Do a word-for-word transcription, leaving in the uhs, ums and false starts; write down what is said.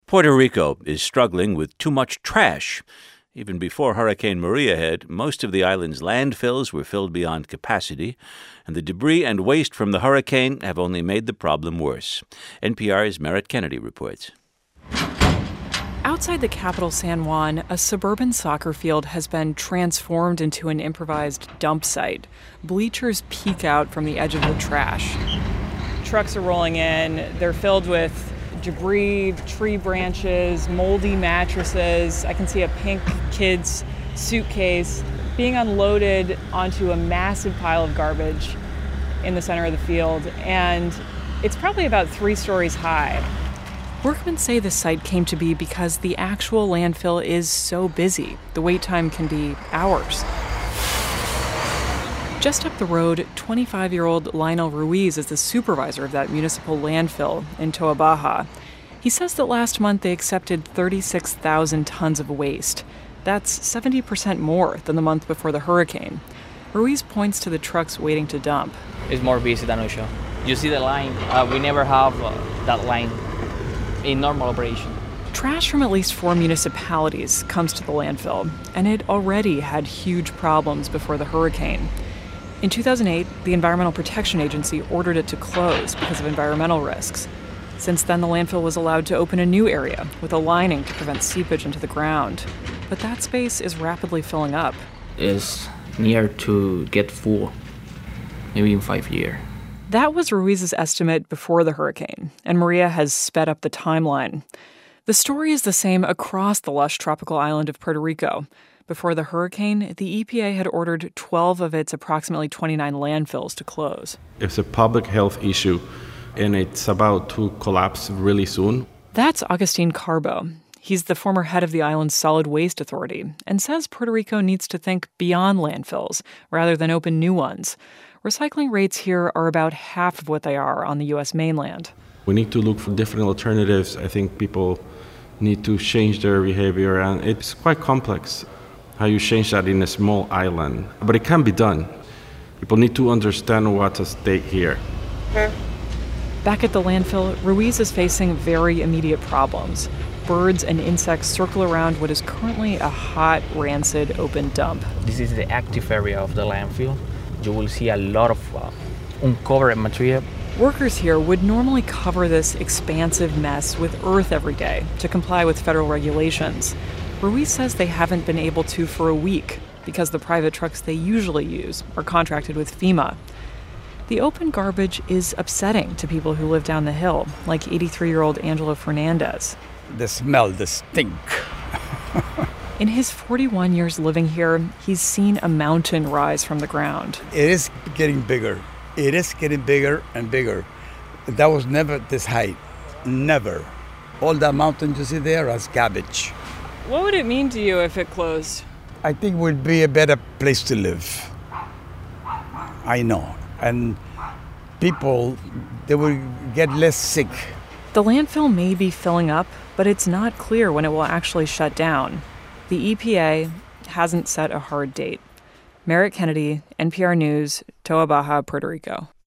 Puerto Rico is struggling with too much trash. Even before Hurricane Maria hit, most of the island's landfills were filled beyond capacity, and the debris and waste from the hurricane have only made the problem worse. N P R's Merritt Kennedy reports. Outside the capital, San Juan, a suburban soccer field has been transformed into an improvised dump site. Bleachers peek out from the edge of the trash. Trucks are rolling in. They're filled with debris, tree branches, moldy mattresses. I can see a pink kid's suitcase being unloaded onto a massive pile of garbage in the center of the field, and it's probably about three stories high. Workmen say the site came to be because the actual landfill is so busy. The wait time can be hours. Just up the road, twenty-five-year-old Lionel Ruiz is the supervisor of that municipal landfill in Toa Baja. He says that last month they accepted thirty-six thousand tons of waste. That's seventy percent more than the month before the hurricane. Ruiz points to the trucks waiting to dump. It's more busy than usual. You see the line. Uh, we never have uh, that line in normal operation. Trash from at least four municipalities comes to the landfill, and it already had huge problems before the hurricane. In two thousand eight, the Environmental Protection Agency ordered it to close because of environmental risks. Since then, the landfill was allowed to open a new area with a lining to prevent seepage into the ground. But that space is rapidly filling up. It's near to get full, maybe in five years. That was Ruiz's estimate before the hurricane, and Maria has sped up the timeline. The story is the same across the lush tropical island of Puerto Rico. Before the hurricane, the E P A had ordered twelve of its approximately twenty-nine landfills to close. It's a public health issue, and it's about to collapse really soon. That's Agustin Carbo. He's the former head of the island's Solid Waste Authority and says Puerto Rico needs to think beyond landfills rather than open new ones. Recycling rates here are about half of what they are on the U S mainland. We need to look for different alternatives. I think people need to change their behavior, and it's quite complex how you change that in a small island. But it can be done. People need to understand what's at stake here. Back at the landfill, Ruiz is facing very immediate problems. Birds and insects circle around what is currently a hot, rancid, open dump. This is the active area of the landfill. You will see a lot of uh, uncovered material. Workers here would normally cover this expansive mess with earth every day to comply with federal regulations. Ruiz says they haven't been able to for a week because the private trucks they usually use are contracted with FEMA. The open garbage is upsetting to people who live down the hill, like eighty-three-year-old Angelo Fernandez. The smell, the stink. In his forty-one years living here, he's seen a mountain rise from the ground. It is getting bigger. It is getting bigger and bigger. That was never this height. Never. All that mountain you see there is garbage. What would it mean to you if it closed? I think it would be a better place to live. I know. And people, they will get less sick. The landfill may be filling up, but it's not clear when it will actually shut down. The E P A hasn't set a hard date. Merritt Kennedy, N P R News, Toa Baja, Puerto Rico.